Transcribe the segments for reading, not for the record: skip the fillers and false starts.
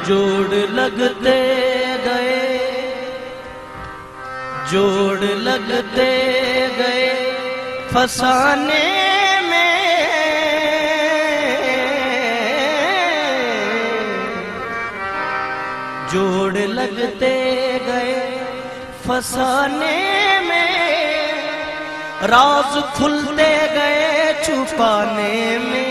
जोड़ लगते गए, जोड़ लगते गए फसाने में, जोड़ लगते गए फसाने में, राज खुलते गए छुपाने में।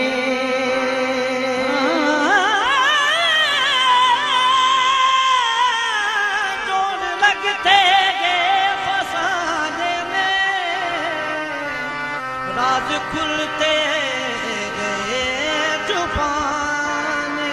राज खुलते गए छुपाने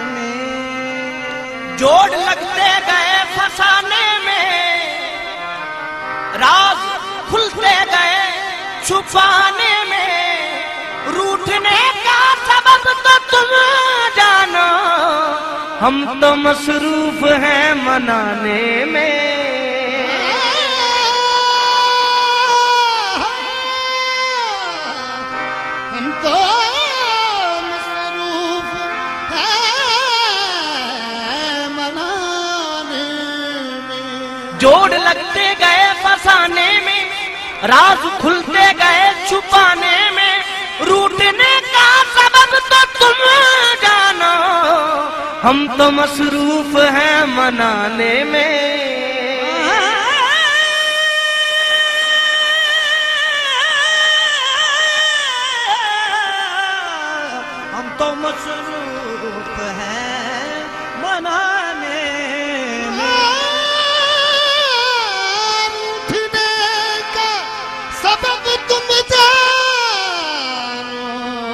में, जोड़ लगते गए फसाने में, राज खुलते गए छुपाने में। रूठने का सबब तो तुम जानो, हम तो मसरूफ हैं मनाने में। जोड़ लगते गए फसाने में, राज खुलते गए छुपाने में। रूठने का सबब तो तुम जानो, हम तो मसरूफ हैं मनाने में। हम तो मसरूफ हैं मनाने में। सबब तुम जानो,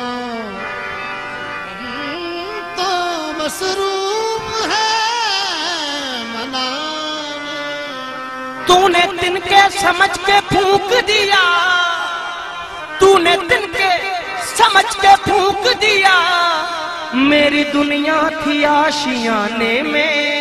तो मसरूफ है मनाने। तूने तिनके समझ के फूंक दिया, तूने तिनके समझ के फूंक दिया, मेरी दुनिया थी आशियाने में।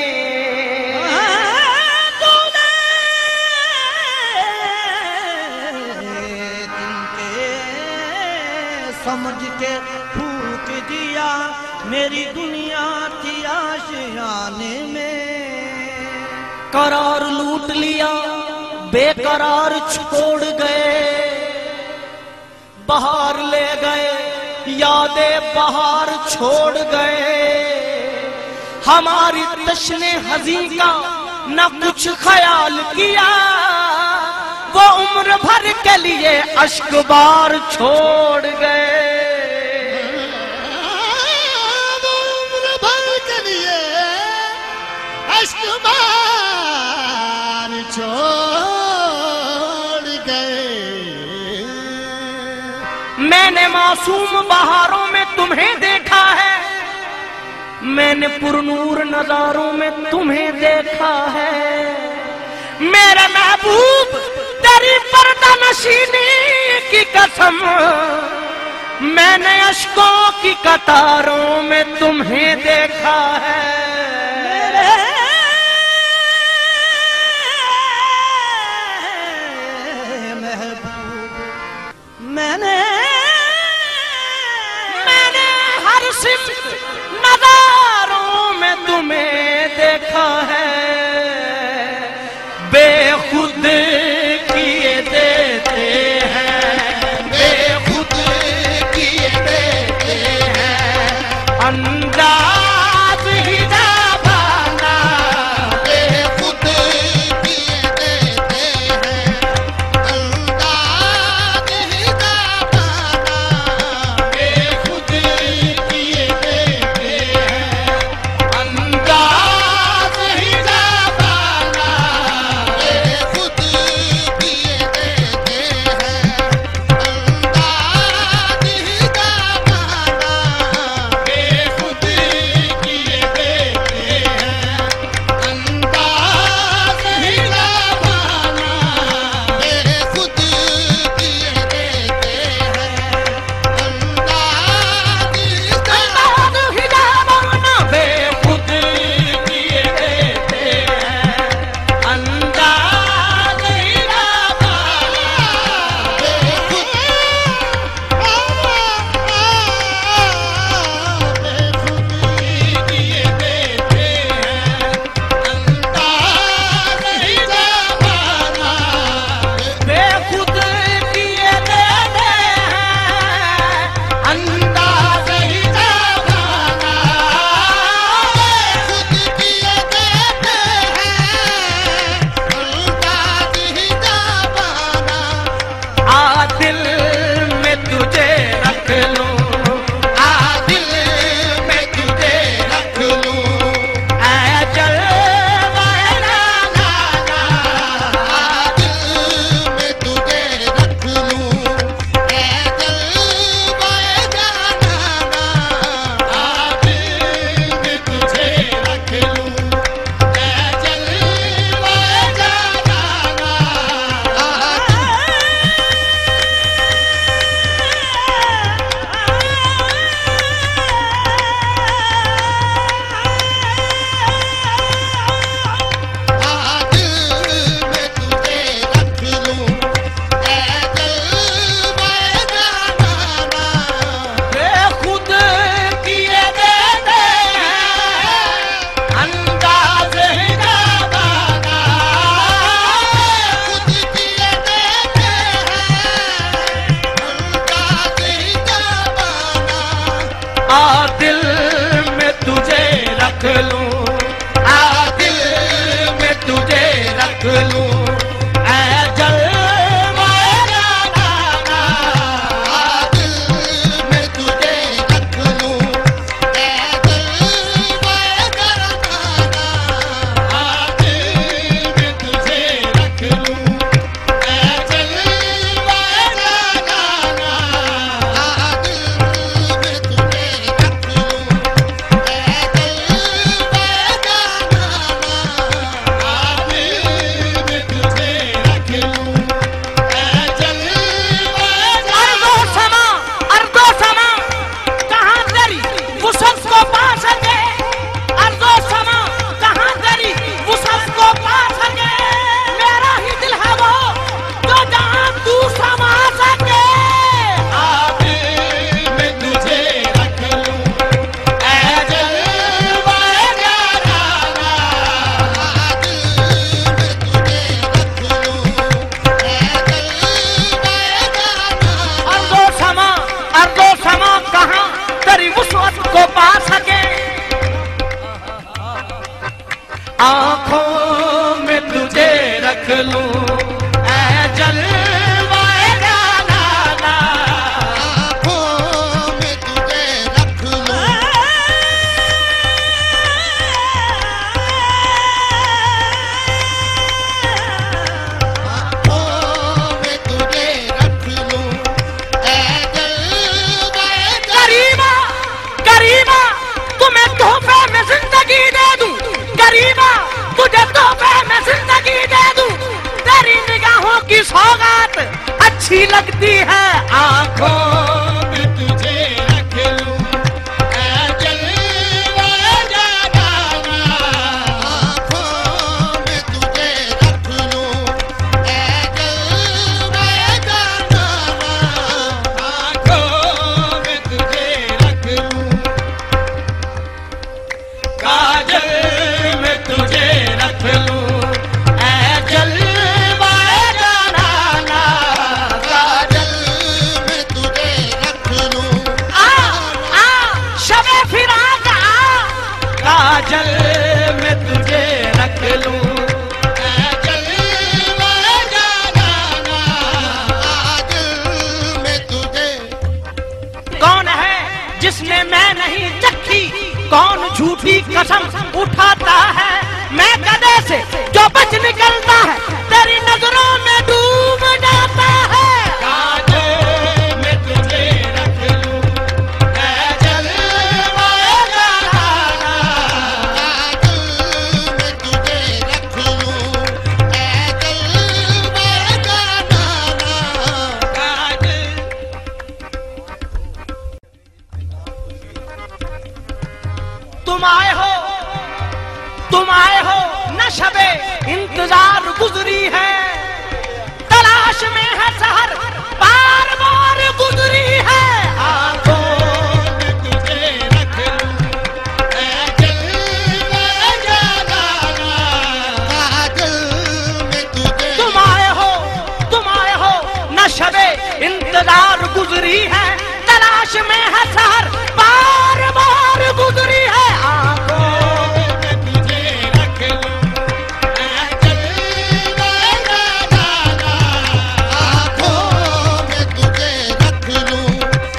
समझ के फूंक दिया, मेरी दुनिया थी आशियाने में। करार लूट लिया, बेकरार छोड़ गए, बहार ले गए, यादें बहार छोड़ गए। हमारी तश्ने हज़ीं का न कुछ ख्याल किया, वो उम्र भर के लिए अश्क बार छोड़ गए। वो उम्र भर के लिए अश्क बार छोड़ गए। मैंने मासूम बहारों में तुम्हें देखा है, मैंने पुरनूर नजारों में तुम्हें देखा है। मेरे महबूब तेरी पर्दा नशीनी की कसम, मैंने अश्कों की कतारों में तुम्हें देखा है। मैंने हर सिमत नजारों में तुम्हें देखा है। बेखुद किए देते हैं, बेखुद किए देते हैं, अंदाज ही जाबाना, बेखुद किए देते हैं, अंदाज ही जाबाना। बेखुद किए देते हैं, अंदाज ही जाबाना। आ दिल में तुझे रख लूं, आ दिल में तुझे रख लूं, ऐ जलवाए जाना, आ दिल में तुझे रख लूं, ऐ जलवाए जाना, आ दिल में तुझे रख लूं, ऐ जलवाए जाना, आ दिल में तुझे रख लूं, ऐ जलवाए जाना, आ दिल में तुझे रख लूं, ऐ जलवाए अर्दो समा, अर्दो समा कहाँ तेरी वुसअत को पा सके, अर्दो समा कहाँ तेरी वुसअत को पा सके, मेरा ही दिल है वो जो जहाँ तू समा सके, आ दिल में तुझे रख लूं, ऐ जलवाए जाना, आ दिल में तुझे रख लूं, ऐ जलवाए जाना, अर्दो समा कहाँ तेरी वुसअत को पा सके, आंखों में तुझे रख लूं, ऐ जलवाए जाना, आँखों में तुझे रख लूं, आँखों में तुझे रख लूं, ऐ जलवाए करीबा करीबा तुम्हें तोहफे में जिंदगी दे दूं, करीबा तुझे तोहफे में जिंदगी दे दूं, तेरी निगाहों की सौगात अच्छी लगती है, आंखों में तुझे रख लूं, ऐ जलवाए जाना, आँखों में तुझे रख लूं, ऐ जलवाए जाना, आँखों में तुझे रख लूं, काजल में तुझे रख लूं, ऐ जलवाए जाना, काजल में तुझे रख लूं, आ शबे फिराक आ, काजल में तुझे रख लूं, ऐ जलवाए जाना, काजल में तुझे कौन है जिसने मैं नहीं चखी, कौन झूठी कसम उठाता है, मैं गधे से जो बच निकलता है, तेरी नजरों में डूब जाता है, काजल में तुझे रख लूं, ऐ जलवाए जाना, काजल में तुझे रख लूं, ऐ जलवाए जाना, तुम आए हो न शबे इंतजार गुजरी है, तलाश में है सहर बार बार गुजरी है, आंखों में तुझे रख लूं, ऐ जलवाए जाना, काजल में तुझे तुम आए हो न शबे इंतजार गुजरी है, तलाश में है सहर बार बार गुजरी है, आंखों में तुझे रख लूं, ऐ जलवाए जाना, आँखों में तुझे रख लूं,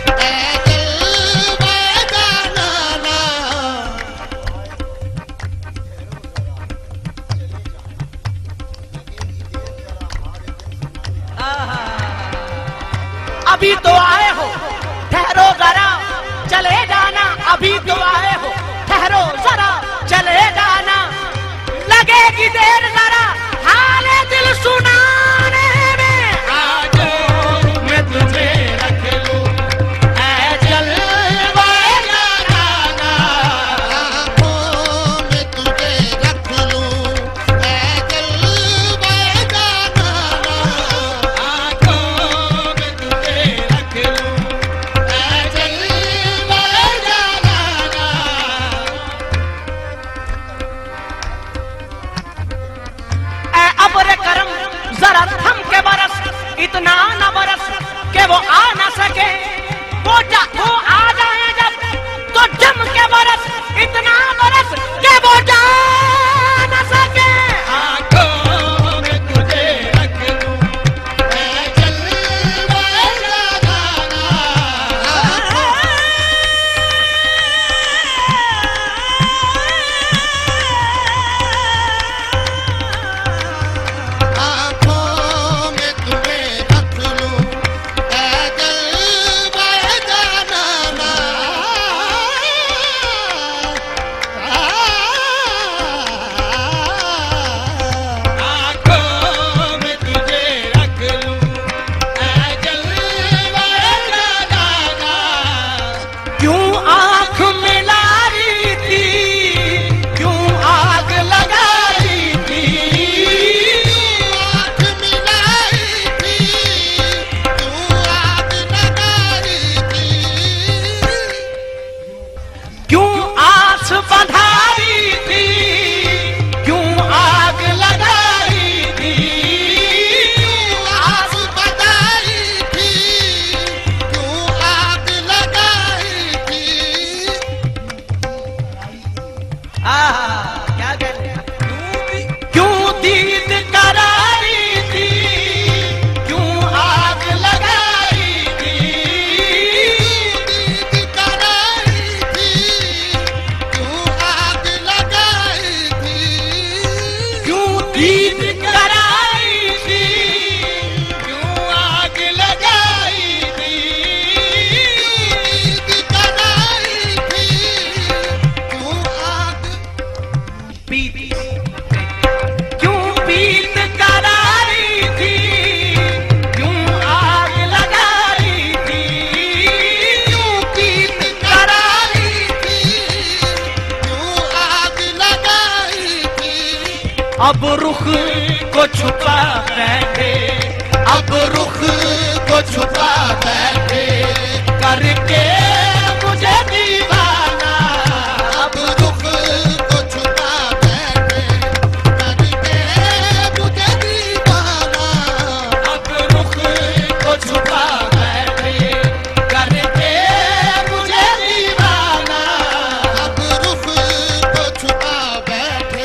अब रुख को छुपा बैठे, अब रुख को छुपा बैठे करके मुझे दीवाना। अब रुख को छुपा बैठे करके मुझे दीवाना। अब रुख को छुपा बैठे करके मुझे दीवाना। अब रुख को छुपा बैठे।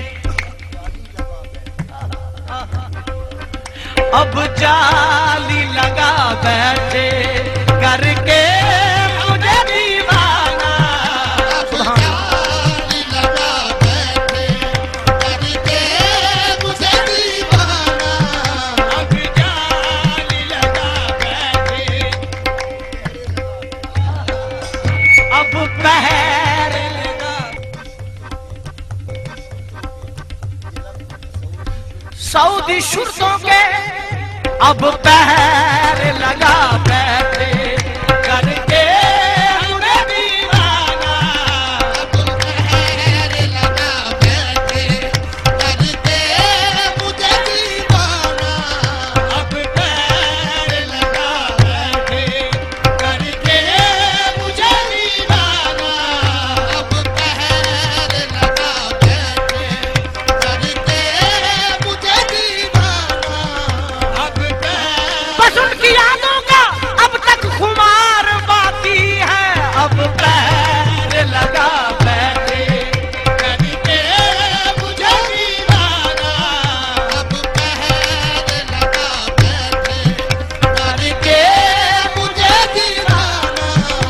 अब जाली लगा बैठे करके मुझे दीवाना। अब जाली लगा बैठे करके मुझे दीवाना। अब जाली लगा बैठे, अब पहर लगा। सऊदी शुर्तों के अब पहर लगा बैठे करके मुझे दीवाना। अब पहर लगा बैठे करके मुझे दीवाना। अब पहर लगा बैठे करके मुझे दीवाना। अब पहर लगा बैठे करके मुझे दीवाना। अब बस उनकी यादों का अब तक खुमार बाकी है। अब पैर लगा बैठे करके मुझे दीवाना। अब पहर लगा बैठे करके मुझे दीवाना।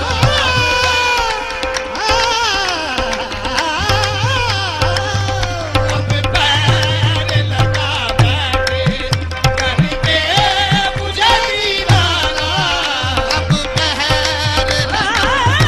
अब पैर लगा बैठे करके मुझे दीवाना। अब पहर लगा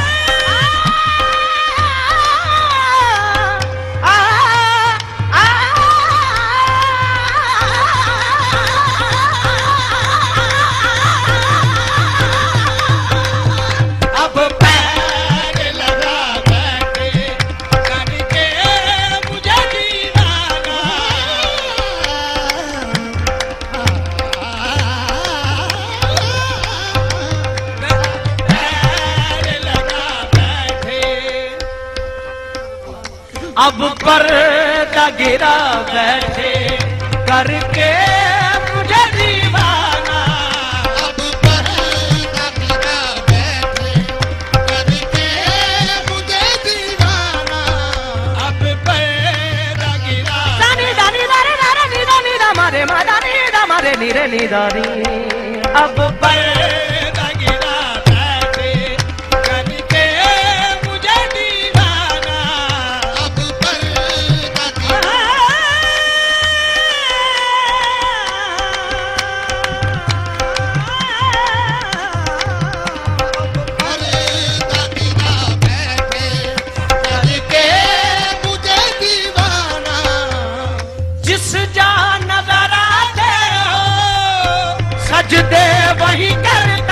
अब पैर लगा बैठे करके मुझे दीवाना। पैर लगा बैठे, अब पर्दा गिरा बैठे करके मुझे दीवाना। अब पहर लगा बैठे करके मुझे दीवाना। अब पैर गिरा दानी दानी दारे दारे नी दानी दा मारे मा दानी दा मारे नी रे नी दानी। अब पैर गिरा बैठे करके मुझे दीवाना। अब पहर लगा बैठे करके मुझे दीवाना। जिस जा नजर आते हो सजदे वही कर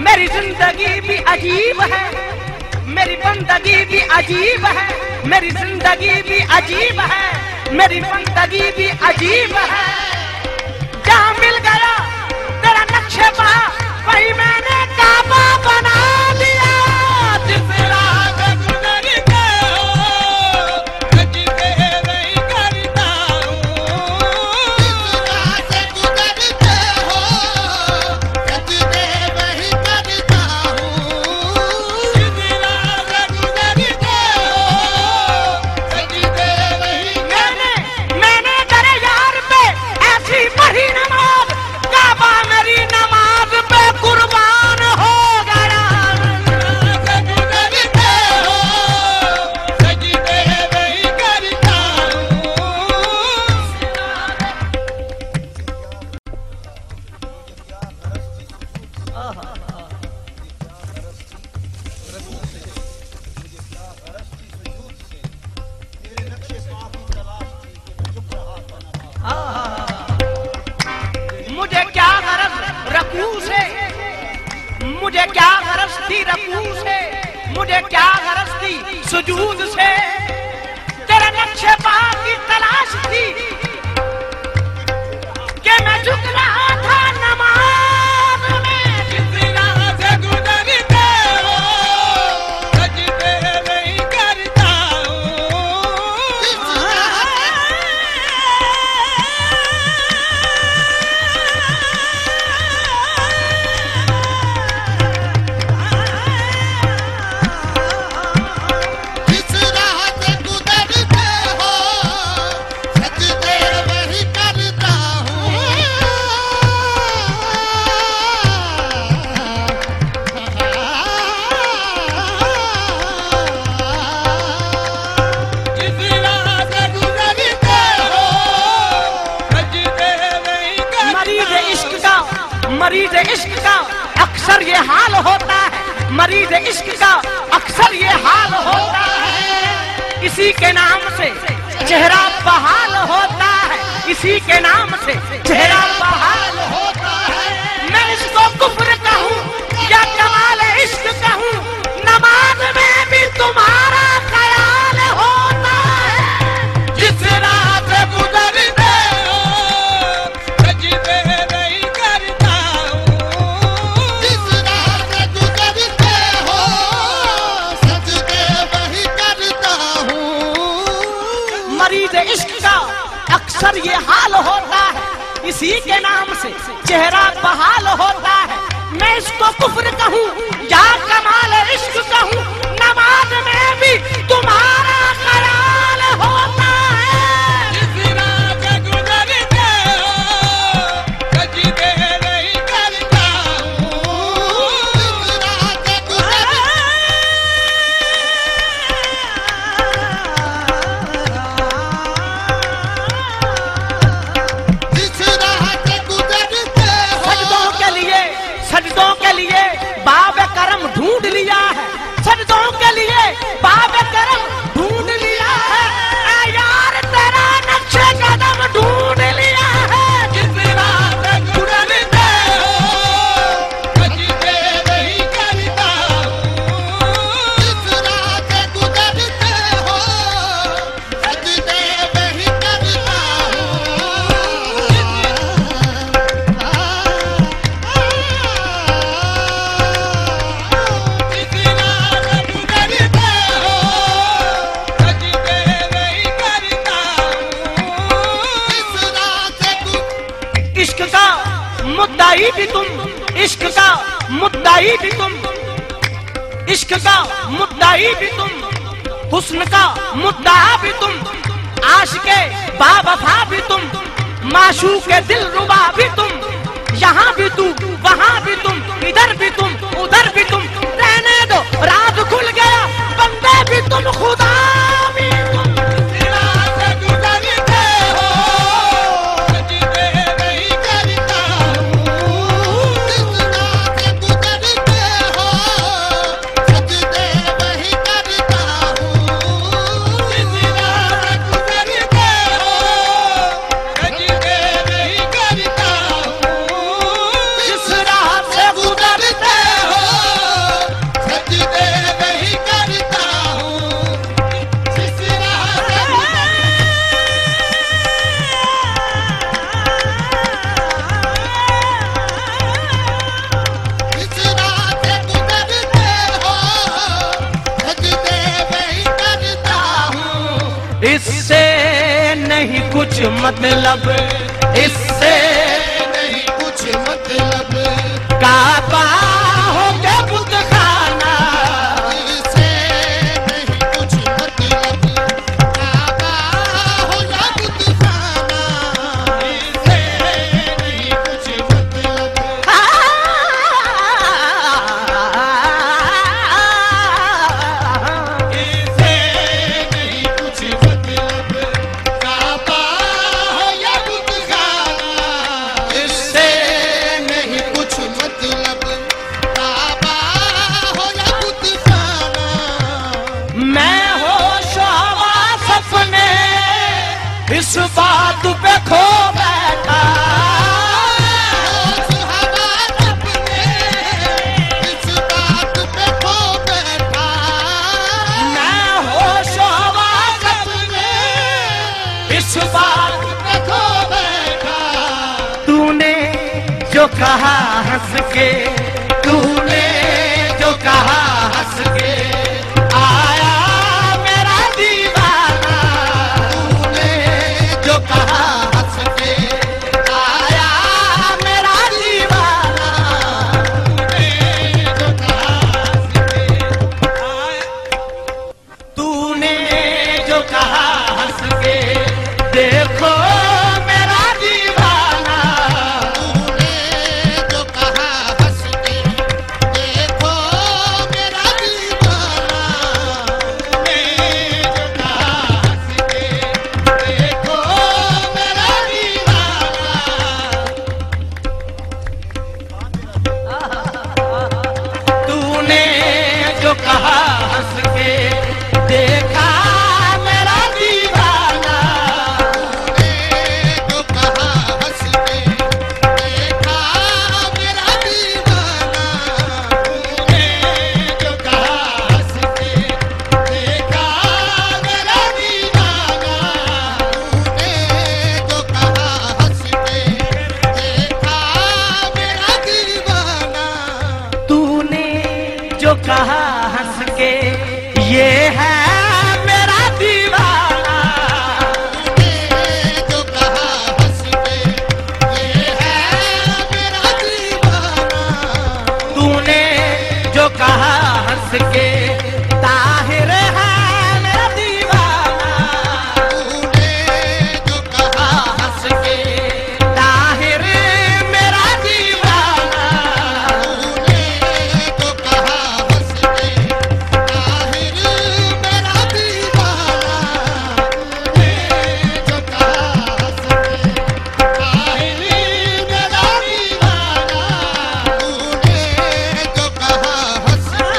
मेरी जिंदगी भी अजीब है, मेरी बंदगी भी अजीब है, मेरी जिंदगी भी अजीब है, मेरी बंदगी भी अजीब है। जहाँ मिल गया तेरा नक्शे पा वही मैंने काबा बना दिया। जिस राह पे गुजरते हो सजदे नहीं करता हूँ, जिस राह से गुजरते हो सजदे वही करता हूँ, जिस राह से गुजरते हो सजदे वही। मैंने तेरे यार पे ऐसी पढ़ी नमाज, काबा मेरी नमाज पे कुर्बान हो गया। गुजरते हो सजदे वही करता हूँ। मुझे क्या गरज रकू से, मुझे क्या गरज थी रकू से, मुझे क्या गरज थी सुजूद से, तेरे नक्शे पा की तलाश थी कि मैं झुक रहा था नमाज में। जिस राह से गुजरते हो सजदे नहीं करता जिस राह से गुजरते हो सजदे वही करता हूँ। जिस राह से गुजरते हो सजदे नहीं करता। मरीज इश्क का अक्सर ये हाल होता है, मरीज इश्क का अक्सर ये हाल होता है। इसी के नाम से चेहरा बहाल होता है, इसी के नाम से चेहरा बहाल होता है। मैं इसको कुफ्र कहूँ या कमाल इश्क कहूँ, नमाज में भी तुम्हारा ख्याल होता है। जिस राह से गुजरते हो सजदे नहीं करता हूँ, जिस राह से गुजरते हो सजदे वही करता हूँ। मरीज इश्क का अक्सर ये हाल होता है, इसी के नाम से चेहरा बहाल होता है। मैं इसको कुफ्र कहूँ या कमाल इश्क कहूँ, नमाज में भी तुम्हारा ख्याल होता है। जिस राह से गुजरते हो सजदे नहीं करता हूँ, जिस राह से गुजरते जिस राह से गुजरते हो सजदों के लिए बाब करम ढूंढ लिया है, सजदों के लिए बाब करम ढूंढ लिया है। ऐ यार तेरा नक्शे कदम ढूंढ लिया है। जिस राह से गुजरते हो सजदे नहीं करता हूँ, जिस राह से गुजरते हो सजदे वही करता इश्क का मुद्दाई भी तुम, इश्क का मुद्दाई भी तुम, इश्क का मुद्दाई भी तुम, हुस्न का मुद्दा भी तुम, आशिके बावफा भी तुम, माशूक के दिल रुबा भी तुम। यहाँ भी तू वहाँ भी तुम, इधर भी तुम उधर भी तुम। रहने दो राज खुल गया, बंदे भी तुम खुदा भी तुम। जिस राह से गुजरते हो कुछ मतलब इससे नहीं कुछ मतलब काबा हो के बुत खाना इससे नहीं कुछ मतलब काबा हो या बुतखाना इससे नहीं कुछ मतलब इससे नहीं कुछ मतलब काबा हो या बुतखाना इससे नहीं कुछ मतलब काबा हो या बुतखाना मैं होश हवास अपने इस बात पे खो बैठा होश हवास अपने इस बात पे खो बैठा मैं होश हवास अपने इस बात पे खो बैठा तूने जो कहा हंस के तूने जो कहा हंस के आया मेरा दीवाना तूने जो कहा हंस के आया मेरा दीवाना तूने जो कहा हंस के देखो मेरा दीवाना तूने जो कहा हंस के देखो मेरा दीवाना तूने जो कहा हंस के देखो मेरा दीवाना तूने जो कहा हंस के देखा मेरा दीवाना तूने जो कहा हंस के देखा मेरा दीवाना तूने जो कहा हंस के देखा मेरा दीवाना तूने जो कहा हंस के देखा मेरा दीवाना तूने जो कहा हंस के ये है मेरा दीवाना तूने जो कहा हंस के ये है मेरा दीवाना तूने जो कहा हंस के ताहिर है मेरा दीवाना तूने जो कहा हंस के ताहिर मेरा दीवाना तूने जो कहा हंस के ताहिर मेरा दीवाना तूने जो कहा हंस के ताहिर मेरा दीवाना तूने जो कहा हंस के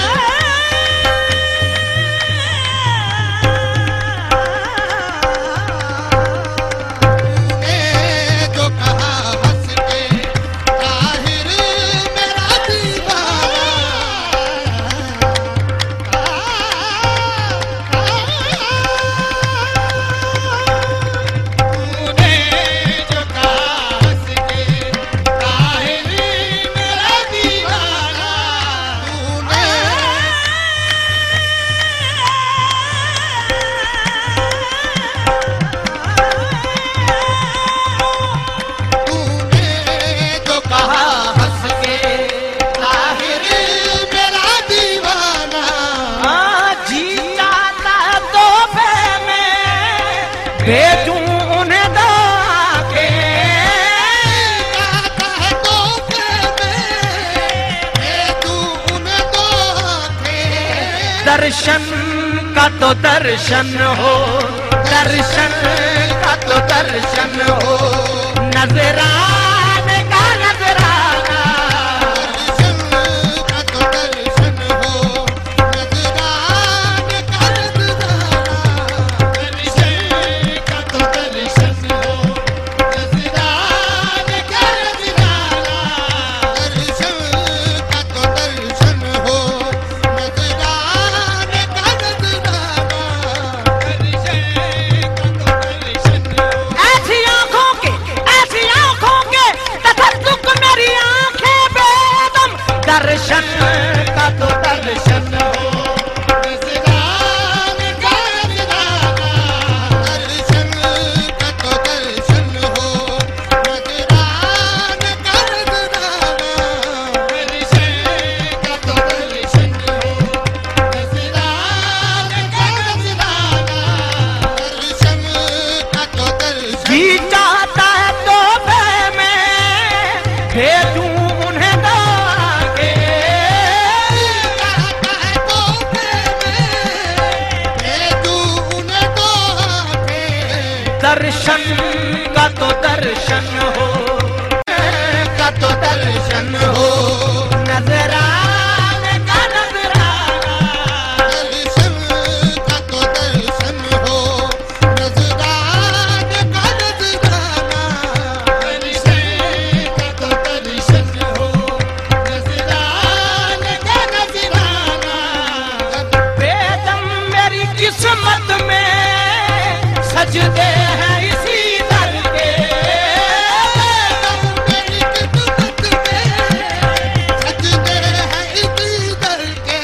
तूने जो कहा हंस के ताहिर मेरा दीवाना तूने जो कहा हंस के ताहिर मेरा दीवाना तूने जो कहा हंस के ताहिर मेरा दीवाना हाँ, जी चाहता तो मैं भेजूं उन्हें दाके कहता है तो मैं तू उन्हें दो आंखें दर्शन का तो दर्शन हो दर्शन का तो दर्शन हो नजराने का नजराना दर्शन का तो दर्शन हो नजराने का नजराना दर्शन का तो दर्शन हो नजराने का नजराना दर्शन का तो दर्शन हो नजराने का नजराना दर्शन का तो दर्शन हो ऐसी आंखों के दर्शन का तो दर्शन हो, का तो दर्शन हो, नजराने का नजराना, दर्शन का तो दर्शन हो, नजराने का नजराना, दर्शन का तो दर्शन हो, नजराने का नजराना। बेदम मेरी किस्मत में सजदे हैं इसी दर के, मेरी किस्मत में सजदे हैं इसी दर के।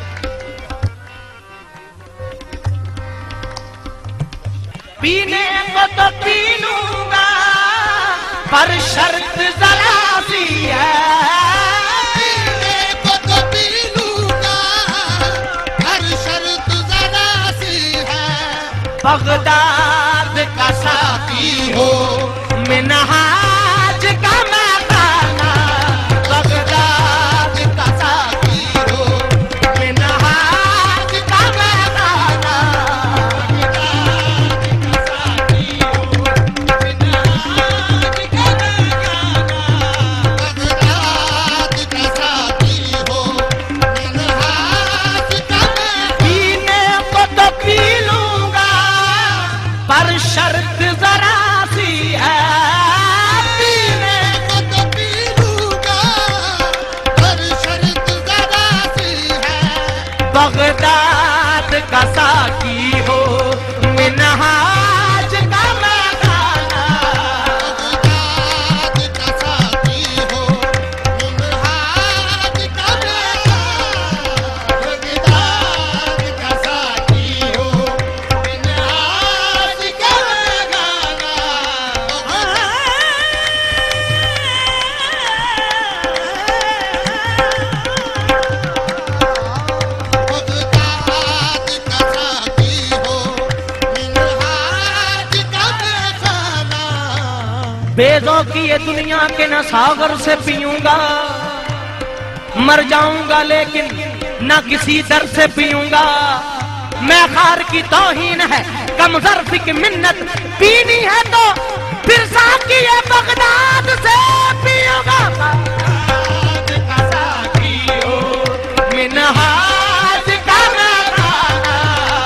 पीने को तो पी लूंगा पर शर्त जरा सी है, पीने को तो पी लूंगा, हर शर्त जरा सी है। बगदाद का साकी हो, मिनहाज का मकाना, बगदाद का साकी हो, मिनहाज का मकाना, बगदाद का साथी हो, मिन्हाज का पीने को तो पी लूंगा पर शर्त जरा सी है, पीने को तो पी लूंगा, हर शर्त जरा सी है। बगदाद का साकी हो, मिनहाज का मकाना, बगदाद का साथी हो, मिन्हाज का बगदाद का साथी हो, मिन्हाज का बगदाद का साथी हो, मिन्हाज का खाना। बेजों की ये दुनिया के न सागर से पीऊंगा, मर जाऊंगा लेकिन न किसी दर से पीऊंगा। मैं खार की तौहीन है, कम ज़र्फ़ की मिन्नत पीनी है तो फिर साकी ये बगदाद से पीऊंगा। बगदाद का साकी हो, मिनहाज का मकाना,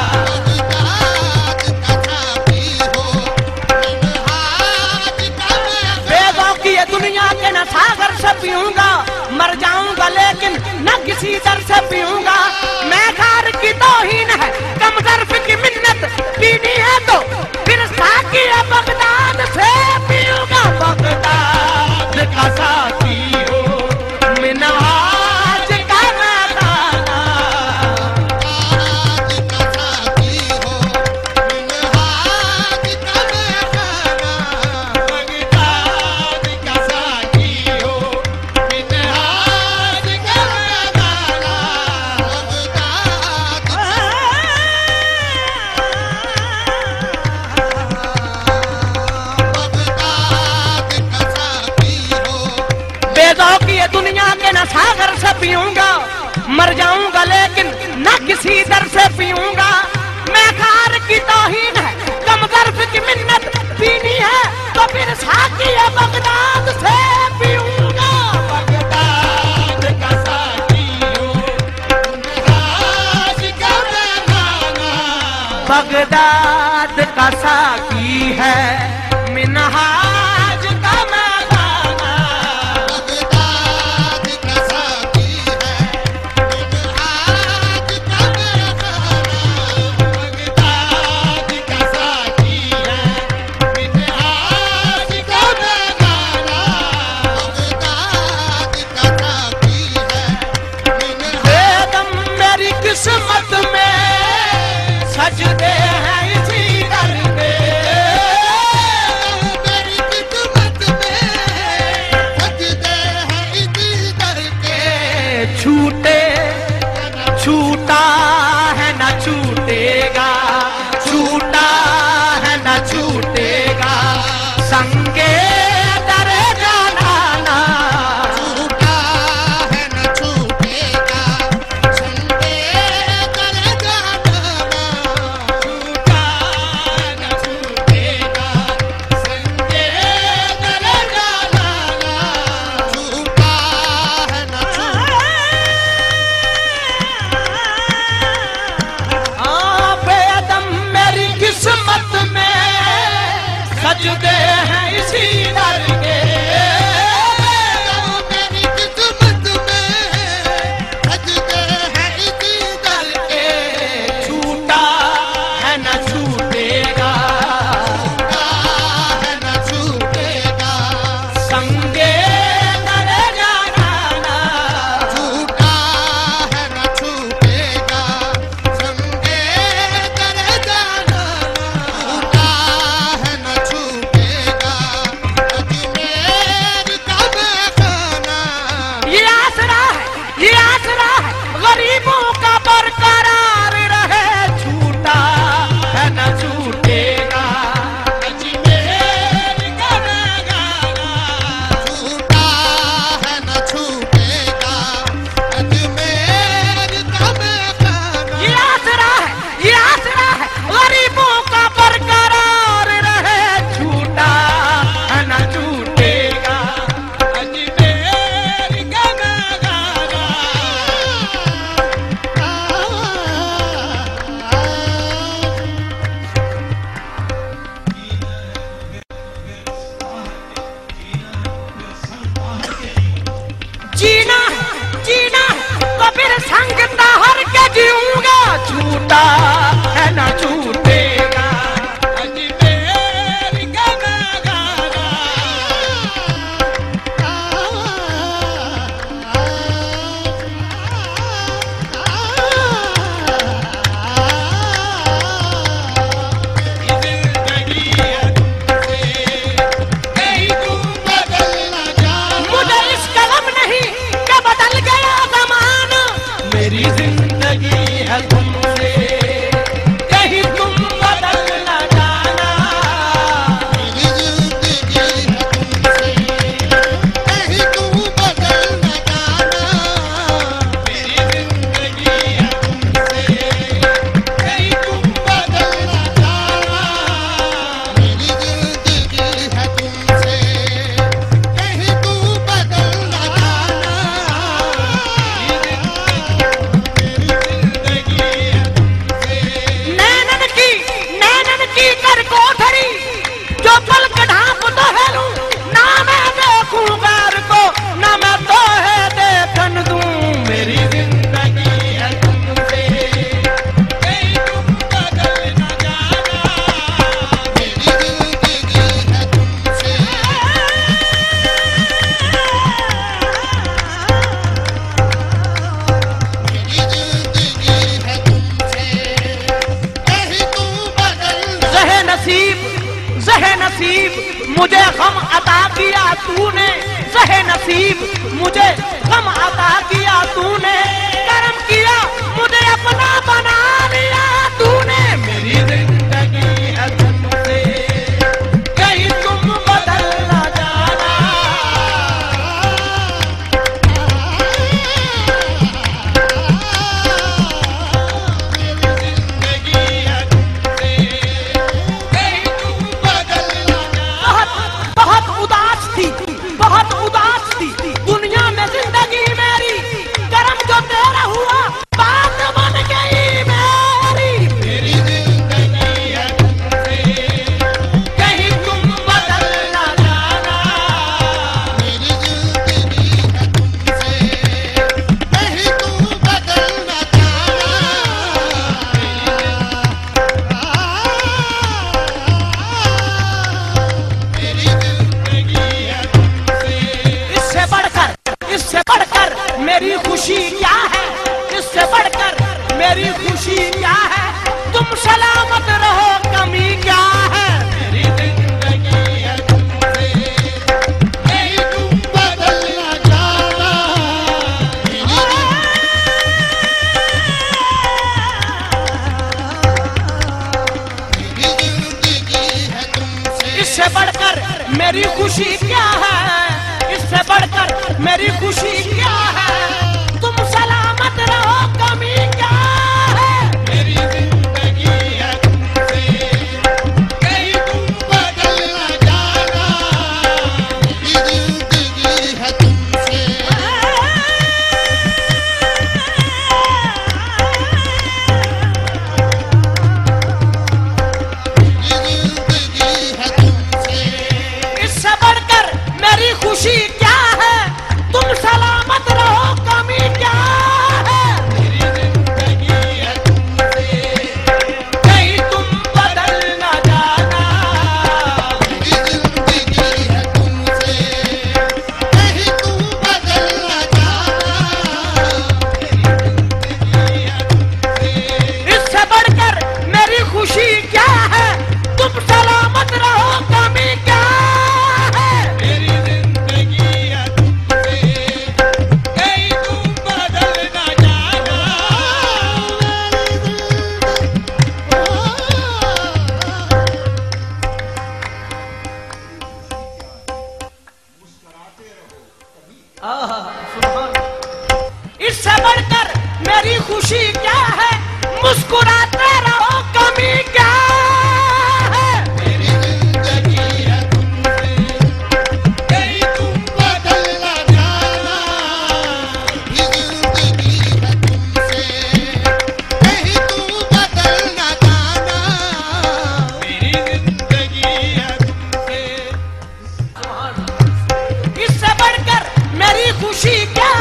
बगदाद का साथी हो, मिन्हाज का बेगों की ये दुनिया के न सागर से पीऊंगा, मर जाऊंगा लेकिन न किसी दर से पीऊंगा। मैं खार की तौहीन है, कम ज़र्फ़ की मिन्नत पीनी है तो फिर साकी ये बगदाद से पीऊंगा। बगदाद का साकी हो, मिनहाज का मकाना, बगदाद का साथी हो, मिन्हाज का खाना। बगदाद का साथी हो, मिन्हाज का खाना। बगदाद का साथी हो, बेगों की ये दुनिया के न सागर से पीऊंगा, मर जाऊंगा लेकिन न किसी दर से पीऊंगा। मैं खार की तौहीन है, कम ज़र्फ़ की मिन्नत पीनी है तो फिर साकी ये बगदाद से पीऊंगा। बगदाद का साकी हो, मिन्हाज का खाना। बगदाद का साकी है, मिनहाज का मकाना, बगदाद का साथी है, मिन्हाज का खाना। बगदाद का साथी है, मिन्हाज का खाना। बगदाद का साथी है, मिन्हाज बेदम मेरी किस्मत में सजदे हैं इसी दर पे, जीना जीना तो फिर संग ताहर के जीऊंगा, झूठा है ना झूठेगा। मुझे गम अता किया तूने, ज़हे नसीब मुझे गम अता किया तूने, करम किया मुझे अपना बना लिया तूने। मेरी जिंदगी है तुमसे, कहीं तुम बदल ना जाना। मेरी जिंदगी है तुमसे, कहीं तुम बदल ना जाना। बहुत उदास थी दुनिया में जिंदगी मेरी, करम जो तेरा हुआ बात बन गई मेरी। मेरी जिंदगी है तुमसे, कहीं तुम बदल ना जाना। मेरी जिंदगी है तुमसे, कहीं तुम बदल ना जाना। मेरी जिंदगी है तुमसे। इससे बढ़कर मेरी खुशी क्या है, इससे बढ़कर मेरी खुशी क्या है, तुम सलामत रहो कमी क्या है। मेरी जिंदगी है तुमसे, कहीं तुम बदल ना जाना। मेरी जिंदगी है तुमसे। इससे बढ़कर मेरी खुशी क्या है, इससे बढ़कर मेरी खुशी क्या है, तुम सलामत रहो कमी क्या है। मेरी जिंदगी है तुमसे, कहीं तुम बदल ना जाना। मेरी जिंदगी है तुमसे। मेरी जिंदगी है तुमसे। इससे बढ़कर मेरी खुशी क्या है, तुम सलामत रहो कमी क्या है। मेरी जिंदगी है तुमसे, कहीं तुम बदल ना जाना। मेरी जिंदगी है तुमसे, कहीं तुम बदल ना जाना। इससे बढ़कर मेरी खुशी क्या है, तुम सलामत रहो कमी क्या है। मेरी जिंदगी है तुमसे, कहीं तुम बदल ना जाना। इससे बढ़कर मेरी खुशी क्या है, मुस्कुराते रहो कमी क्या है। मेरी जिंदगी है तुमसे, कहीं तुम बदल ना जाना। मेरी जिंदगी है तुमसे, कहीं तुम बदल ना जाना। मेरी जिंदगी है तुमसे, इससे बढ़कर मेरी खुशी क्या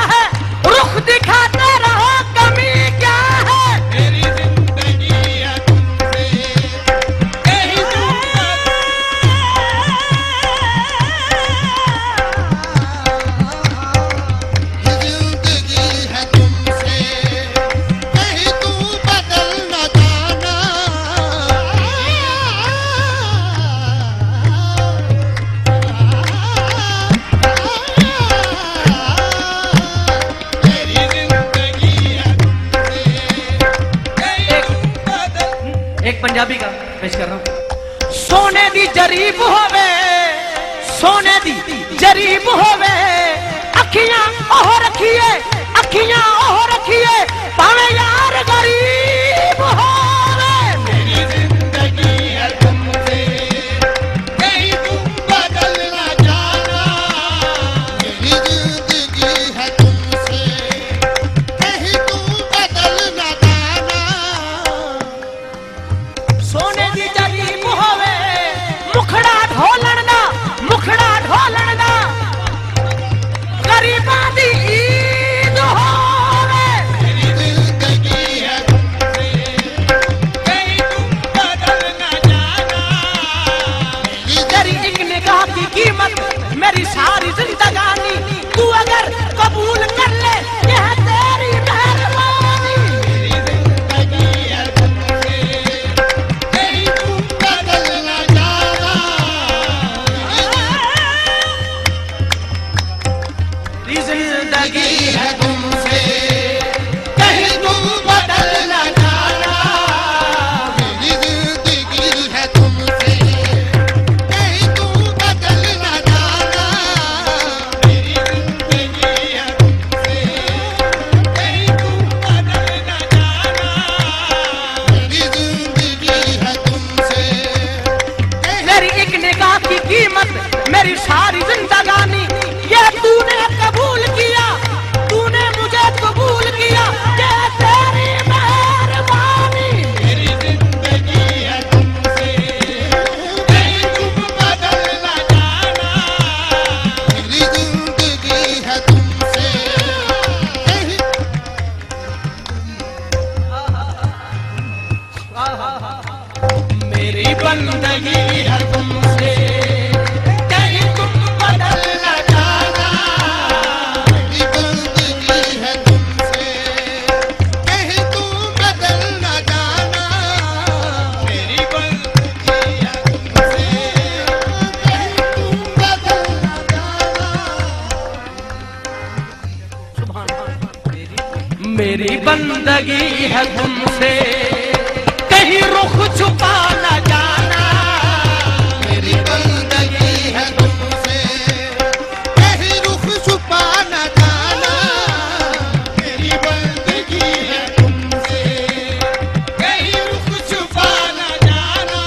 मेरी बंदगी है तुमसे, कहीं रुख छुपा न जाना। मेरी बंदगी है तुमसे, कहीं रुख छुपा न जाना। मेरी बंदगी है तुमसे, कहीं रुख छुपा न जाना।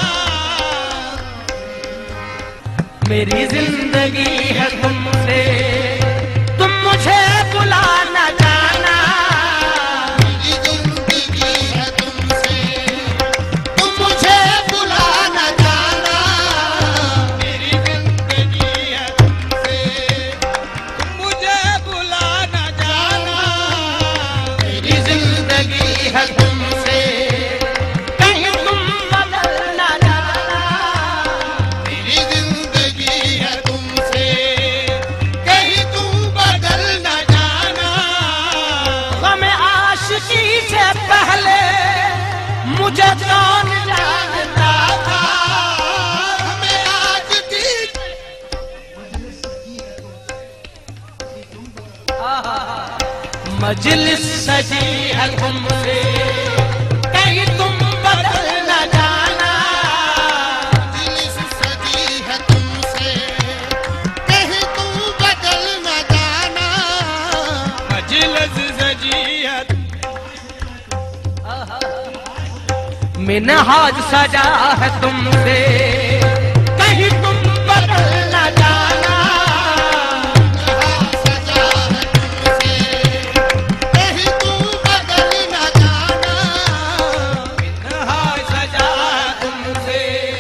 मेरी जिंदगी है तुमसे, तुम मुझे बुला न जाना। मेरी जिंदगी है तुमसे, तुम मुझे बुला न जाना। मेरी जिंदगी है तुमसे, तुम मुझे बुला न जाना। मेरी जिंदगी है तुमसे, कहीं तुम बदल न जाना। मेरी जिंदगी है तुमसे, कहीं तुम बदल न जाना। गम आशिकी से पहले मुझे कौन जानता था। हमें आज की मजलिस सजी है तुमसे, कहीं तुम बदल न जाना। मजलिस सजी है तुमसे, कहीं तुम बदल न जाना। मजलिस सजी है मिनहाज सजा है तुमसे, कहीं तुम बदल न जाना। सजा है तुमसे, कहीं तुम बदल न जाना। मिनहाज सजा है तुमसे,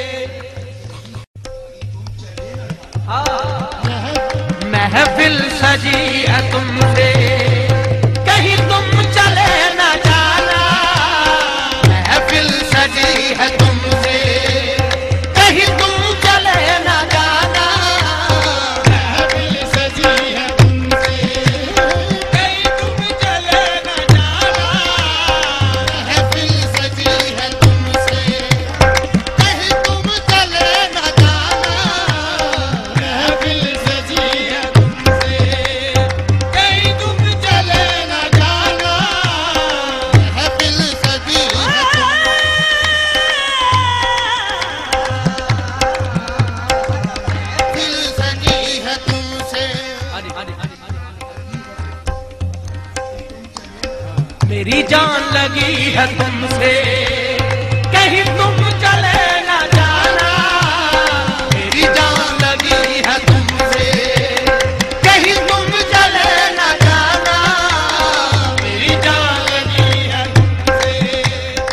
महफिल सजी है तुमसे, कहीं तुम चले न जाना। महफिल सजी है तुमसे, कहीं तुम चले न जाना। महफिल सजी है तुमसे, कहीं तुम चले न जाना। महफिल सजी है तुमसे, कहीं तुम चले न जाना। महफिल सजी है तुमसे, कहीं तुम चले न जाना। महफिल सजी है दिल सजी है तुमसे। मेरी जान लगी है तुमसे, कहीं तुम चले न जाना। मेरी जान लगी है तुमसे, कहीं तुम चले न जाना। मेरी जान लगी है तुमसे,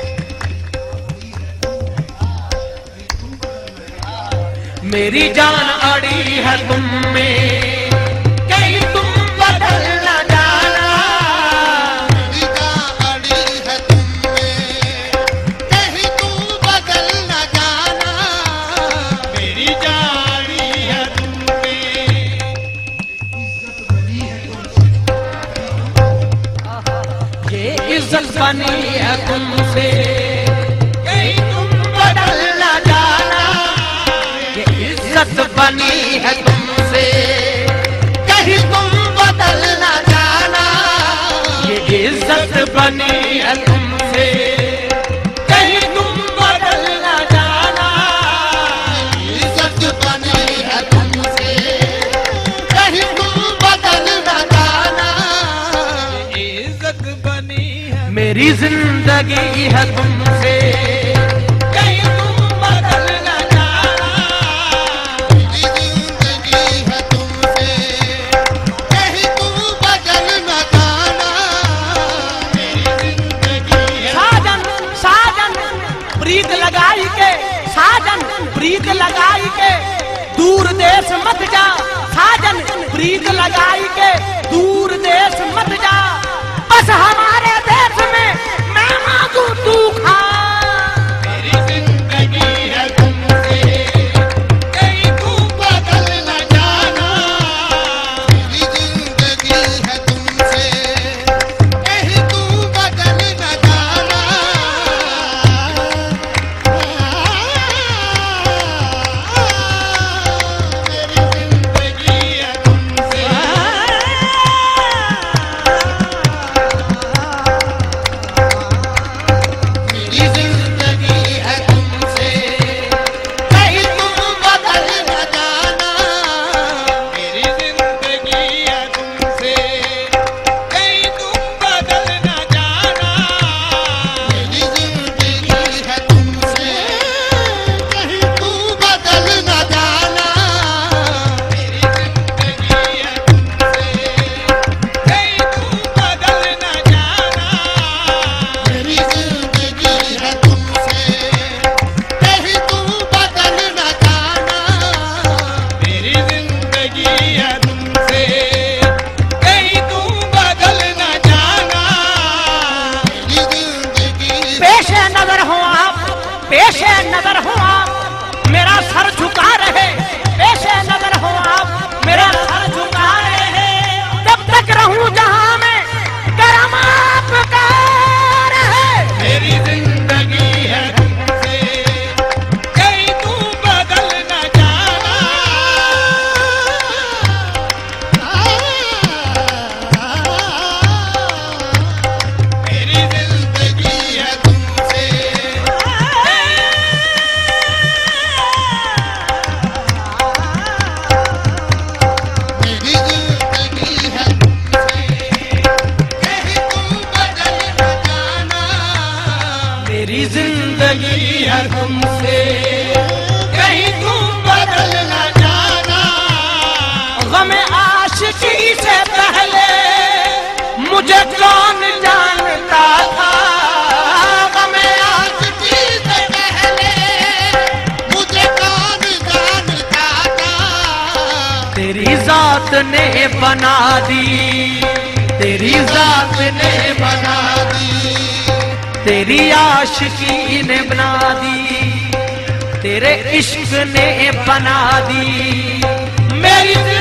मेरी जान अड़ी है तुम में, कहीं तुम बदल न जाना। निगाह अड़ी है तुममें, कहीं तुम बदल न जाना। मेरी जानी है तुममें, ये इज्जत बनी है तुमसे, कहीं तुम बदल न जाना। ये इज्जत बनी है तुमसे, कहीं तुम बदल न जाना। ये इज्जत बनी है तुमसे, कहीं तुम बदल न जाना। इज्जत बनी है तुमसे, कहीं तुम बदल न जाना। इज्जत बनी है मेरी जिंदगी है तुमसे, कहीं तुम बदल न जाना। मेरी जिंदगी है तुमसे, कहीं तुम बदल न जाना। मेरी जिंदगी है साजन साजन प्रीत लगाई के, साजन प्रीत लगाई के दूर देश मत जा। साजन प्रीत लगाई के दूर देश मत जा। बस हमारे देश में मैं मांगू तू खा। मेरी जिंदगी है तुमसे, कहीं तुम बदल न जाना। मेरी जिंदगी है तुमसे, कहीं तुम बदल न जाना। मेरी जिंदगी है तुमसे, है तुमसे, कहीं तुम बदल न जाना। गम आशिकी से पहले मुझे कौन जानता था, गम आशिकी से पहले मुझे कौन जानता था। तेरी जात ने बना दी, तेरी जात ने बना दी, तेरी आशिकी ने बना दी, तेरे इश्क ने बना दी मेरी